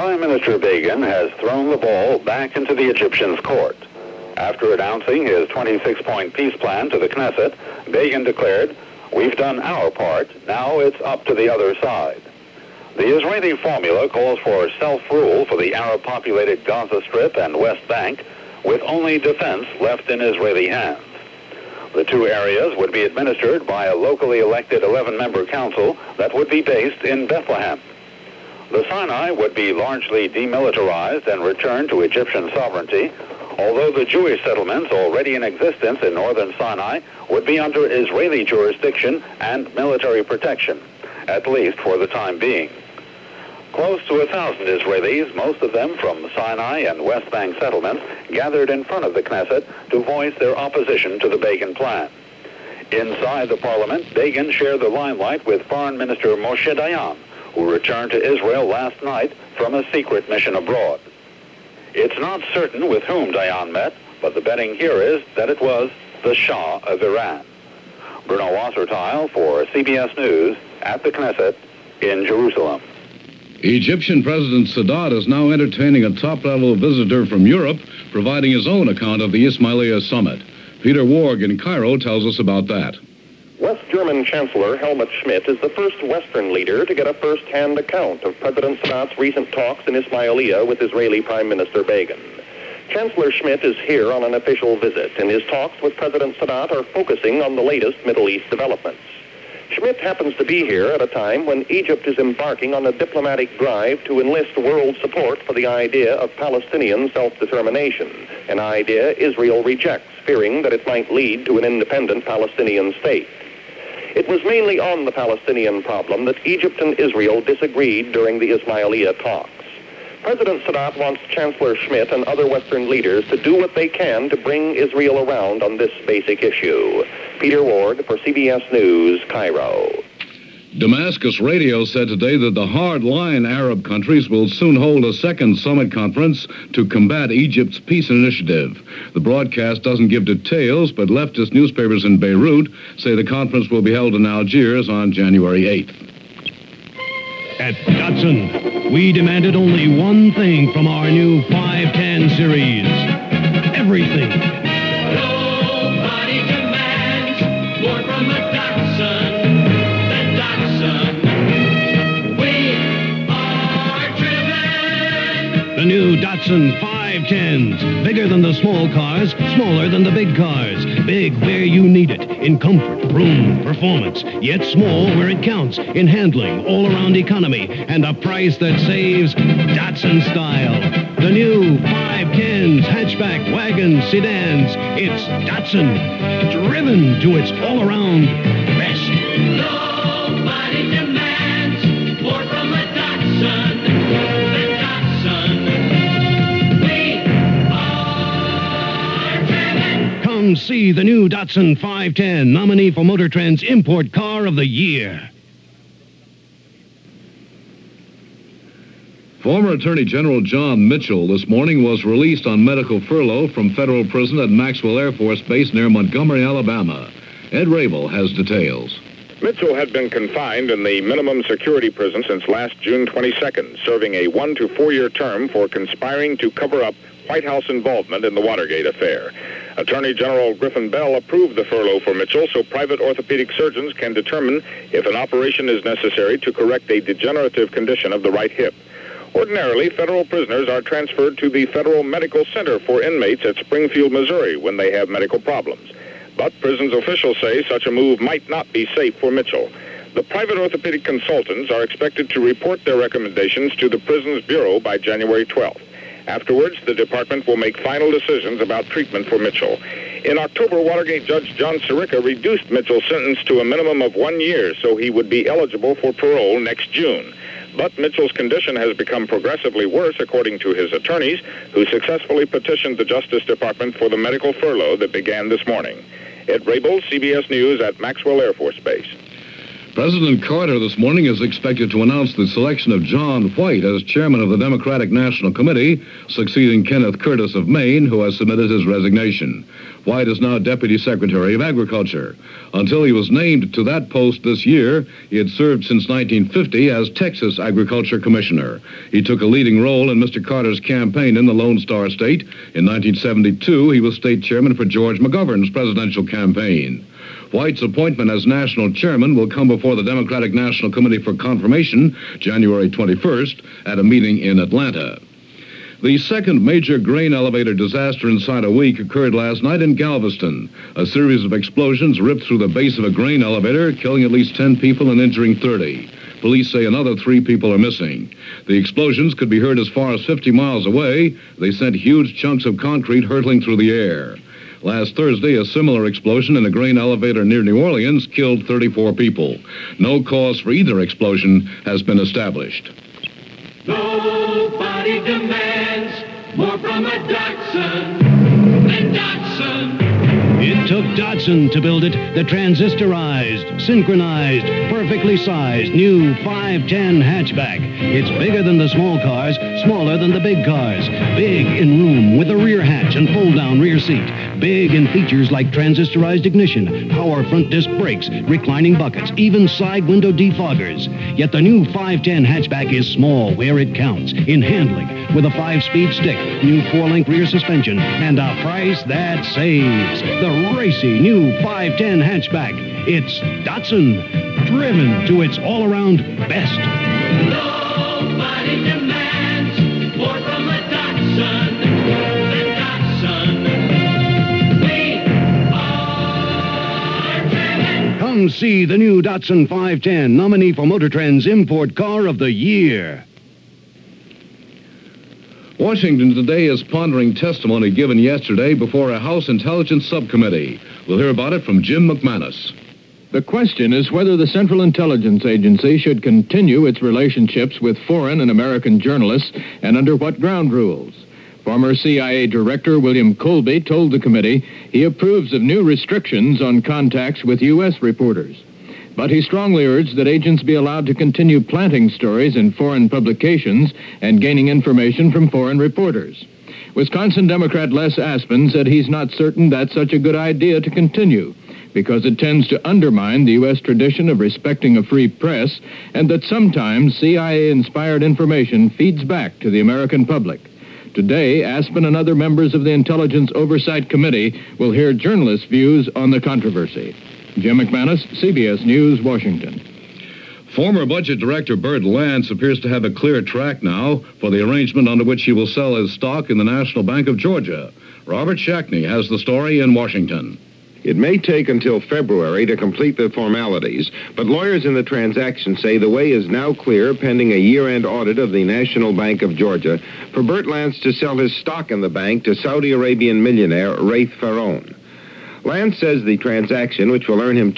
Prime Minister Begin has thrown the ball back into the Egyptians' court. After announcing his 26-point peace plan to the Knesset, Begin declared, "We've done our part, now it's up to the other side." The Israeli formula calls for self-rule for the Arab-populated Gaza Strip and West Bank, with only defense left in Israeli hands. The two areas would be administered by a locally elected 11-member council that would be based in Bethlehem. The Sinai would be largely demilitarized and returned to Egyptian sovereignty, although the Jewish settlements already in existence in northern Sinai would be under Israeli jurisdiction and military protection, at least for the time being. Close to 1,000 Israelis, most of them from Sinai and West Bank settlements, gathered in front of the Knesset to voice their opposition to the Begin plan. Inside the parliament, Begin shared the limelight with Foreign Minister Moshe Dayan, who returned to Israel last night from a secret mission abroad. It's not certain with whom Dayan met, but the betting here is that it was the Shah of Iran. Bruno Wasserteil for CBS News at the Knesset in Jerusalem. Egyptian President Sadat is now entertaining a top-level visitor from Europe, providing his own account of the Ismailia summit. Peter Warg in Cairo tells us about that. West German Chancellor Helmut Schmidt is the first Western leader to get a first-hand account of President Sadat's recent talks in Ismailia with Israeli Prime Minister Begin. Chancellor Schmidt is here on an official visit, and his talks with President Sadat are focusing on the latest Middle East developments. Schmidt happens to be here at a time when Egypt is embarking on a diplomatic drive to enlist world support for the idea of Palestinian self-determination, an idea Israel rejects, fearing that it might lead to an independent Palestinian state. It was mainly on the Palestinian problem that Egypt and Israel disagreed during the Ismailia talks. President Sadat wants Chancellor Schmidt and other Western leaders to do what they can to bring Israel around on this basic issue. Peter Ward for CBS News, Cairo. Damascus Radio said today that the hard-line Arab countries will soon hold a second summit conference to combat Egypt's peace initiative. The broadcast doesn't give details, but leftist newspapers in Beirut say the conference will be held in Algiers on January 8th. At Datsun, we demanded only one thing from our new 510 series. Everything. Nobody demands more from a Datsun than Datsun. We are driven. The new Datsun 510s. Bigger than the small cars, smaller than the big cars. Big where you need it, in comfort, room, performance. Yet small where it counts, in handling, all-around economy, and a price that saves Datsun style. The new 510s, hatchback, wagons, sedans. It's Datsun, driven to its all-around best. Nobody demands more from a Datsun than Datsun. We are driven. Come see the new Datsun 510, nominee for Motor Trend's Import Car of the Year. Former Attorney General John Mitchell this morning was released on medical furlough from federal prison at Maxwell Air Force Base near Montgomery, Alabama. Ed Rabel has details. Mitchell had been confined in the minimum security prison since last June 22nd, serving a 1 to 4 year term for conspiring to cover up White House involvement in the Watergate affair. Attorney General Griffin Bell approved the furlough for Mitchell so private orthopedic surgeons can determine if an operation is necessary to correct a degenerative condition of the right hip. Ordinarily, federal prisoners are transferred to the Federal Medical Center for inmates at Springfield, Missouri, when they have medical problems. But prisons officials say such a move might not be safe for Mitchell. The private orthopedic consultants are expected to report their recommendations to the prison's bureau by January 12th. Afterwards, the department will make final decisions about treatment for Mitchell. In October, Watergate Judge John Sirica reduced Mitchell's sentence to a minimum of 1 year, so he would be eligible for parole next June. But Mitchell's condition has become progressively worse, according to his attorneys, who successfully petitioned the Justice Department for the medical furlough that began this morning. Ed Rabel, CBS News at Maxwell Air Force Base. President Carter this morning is expected to announce the selection of John White as chairman of the Democratic National Committee, succeeding Kenneth Curtis of Maine, who has submitted his resignation. White is now Deputy Secretary of Agriculture. Until he was named to that post this year, he had served since 1950 as Texas Agriculture Commissioner. He took a leading role in Mr. Carter's campaign in the Lone Star State. In 1972, he was state chairman for George McGovern's presidential campaign. White's appointment as national chairman will come before the Democratic National Committee for confirmation January 21st at a meeting in Atlanta. The second major grain elevator disaster inside a week occurred last night in Galveston. A series of explosions ripped through the base of a grain elevator, killing at least 10 people and injuring 30. Police say another 3 people are missing. The explosions could be heard as far as 50 miles away. They sent huge chunks of concrete hurtling through the air. Last Thursday, a similar explosion in a grain elevator near New Orleans killed 34 people. No cause for either explosion has been established. Nobody demands more from a Datsun than Datsun. It took Datsun to build it, the transistorized, synchronized, perfectly sized new 510 hatchback. It's bigger than the small cars, smaller than the big cars. Big in room with a rear hatch and fold-down rear seat. Big in features like transistorized ignition, power front disc brakes, reclining buckets, even side window defoggers. Yet the new 510 hatchback is small where it counts, in handling, with a 5-speed stick, new 4-link rear suspension, and a price that saves. The racy new 510 hatchback. It's Datsun, driven to its all-around best. Nobody demands more from a Datsun than Datsun. We are driven. Come see the new Datsun 510, nominee for Motor Trend's Import Car of the Year. Washington today is pondering testimony given yesterday before a House Intelligence Subcommittee. We'll hear about it from Jim McManus. The question is whether the Central Intelligence Agency should continue its relationships with foreign and American journalists and under what ground rules. Former CIA Director William Colby told the committee he approves of new restrictions on contacts with U.S. reporters. But he strongly urged that agents be allowed to continue planting stories in foreign publications and gaining information from foreign reporters. Wisconsin Democrat Les Aspin said he's not certain that's such a good idea to continue because it tends to undermine the U.S. tradition of respecting a free press and that sometimes CIA-inspired information feeds back to the American public. Today, Aspin and other members of the Intelligence Oversight Committee will hear journalists' views on the controversy. Jim McManus, CBS News, Washington. Former Budget Director Bert Lance appears to have a clear track now for the arrangement under which he will sell his stock in the National Bank of Georgia. Robert Shackney has the story in Washington. It may take until February to complete the formalities, but lawyers in the transaction say the way is now clear pending a year-end audit of the National Bank of Georgia for Bert Lance to sell his stock in the bank to Saudi Arabian millionaire Raith Faraone. Lance says the transaction, which will earn him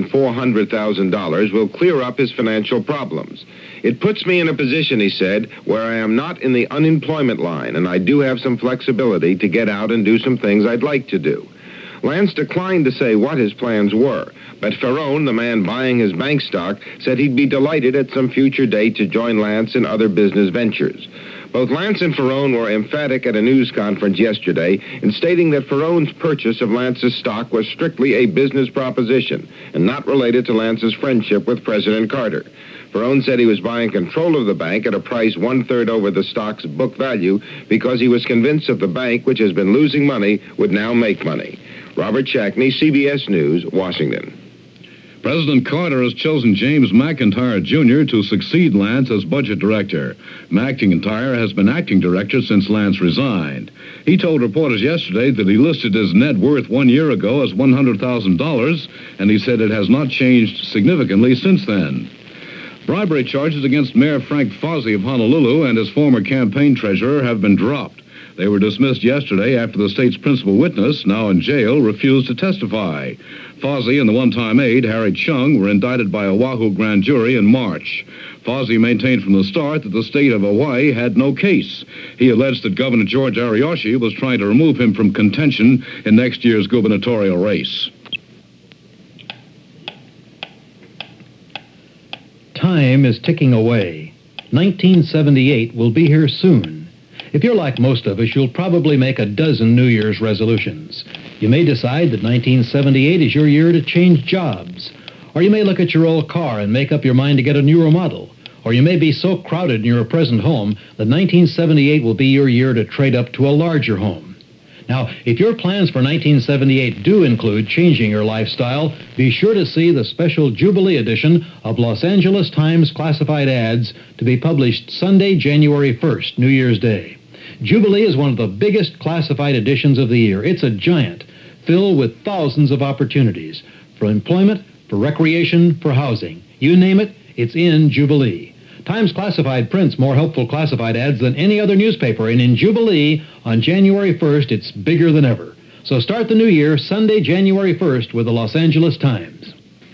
$2,400,000, will clear up his financial problems. It puts me in a position, he said, where I am not in the unemployment line, and I do have some flexibility to get out and do some things I'd like to do. Lance declined to say what his plans were, but Faraone, the man buying his bank stock, said he'd be delighted at some future date to join Lance in other business ventures. Both Lance and Faraone were emphatic at a news conference yesterday in stating that Faraone's purchase of Lance's stock was strictly a business proposition and not related to Lance's friendship with President Carter. Faraone said he was buying control of the bank at a price 1/3 over the stock's book value because he was convinced that the bank, which has been losing money, would now make money. Robert Shackney, CBS News, Washington. President Carter has chosen James McIntyre, Jr. to succeed Lance as budget director. McIntyre has been acting director since Lance resigned. He told reporters yesterday that he listed his net worth 1 year ago as $100,000, and he said it has not changed significantly since then. Bribery charges against Mayor Frank Fozzie of Honolulu and his former campaign treasurer have been dropped. They were dismissed yesterday after the state's principal witness, now in jail, refused to testify. Fozzie and the one-time aide, Harry Chung, were indicted by Oahu grand jury in March. Fozzie maintained from the start that the state of Hawaii had no case. He alleged that Governor George Ariyoshi was trying to remove him from contention in next year's gubernatorial race. Time is ticking away. 1978 will be here soon. If you're like most of us, you'll probably make a dozen New Year's resolutions. You may decide that 1978 is your year to change jobs. Or you may look at your old car and make up your mind to get a newer model. Or you may be so crowded in your present home that 1978 will be your year to trade up to a larger home. Now, if your plans for 1978 do include changing your lifestyle, be sure to see the special Jubilee edition of Los Angeles Times classified ads to be published Sunday, January 1st, New Year's Day. Jubilee is one of the biggest classified editions of the year. It's a giant, filled with thousands of opportunities for employment, for recreation, for housing. You name it, it's in Jubilee. Times Classified prints more helpful classified ads than any other newspaper, and in Jubilee, on January 1st, it's bigger than ever. So start the new year Sunday, January 1st, with the Los Angeles Times.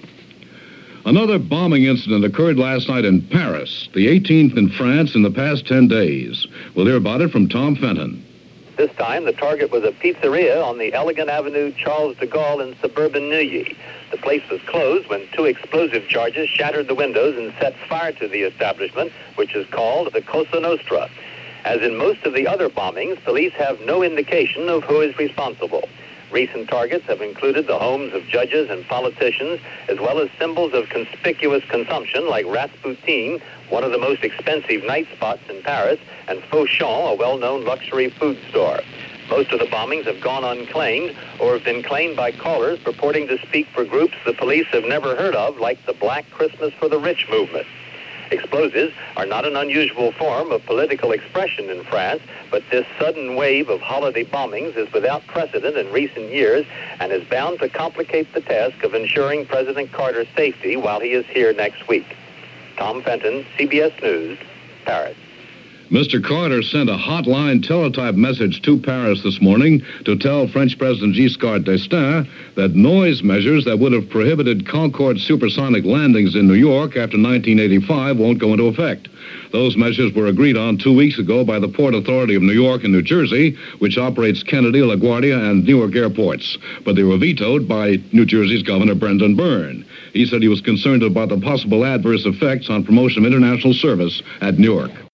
Another bombing incident occurred last night in Paris, the 18th in France in the past 10 days. We'll hear about it from Tom Fenton. This time, the target was a pizzeria on the Elegant Avenue Charles de Gaulle in suburban Neuilly. The place was closed when two explosive charges shattered the windows and set fire to the establishment, which is called the Cosa Nostra. As in most of the other bombings, police have no indication of who is responsible. Recent targets have included the homes of judges and politicians, as well as symbols of conspicuous consumption like Rasputin, one of the most expensive night spots in Paris, and Fauchon, a well-known luxury food store. Most of the bombings have gone unclaimed or have been claimed by callers purporting to speak for groups the police have never heard of, like the Black Christmas for the Rich movement. Explosives are not an unusual form of political expression in France, but this sudden wave of holiday bombings is without precedent in recent years and is bound to complicate the task of ensuring President Carter's safety while he is here next week. Tom Fenton, CBS News, Paris. Mr. Carter sent a hotline teletype message to Paris this morning to tell French President Giscard d'Estaing that noise measures that would have prohibited Concorde supersonic landings in New York after 1985 won't go into effect. Those measures were agreed on 2 weeks ago by the Port Authority of New York and New Jersey, which operates Kennedy, LaGuardia, and Newark airports. But they were vetoed by New Jersey's Governor Brendan Byrne. He said he was concerned about the possible adverse effects on promotion of international service at Newark.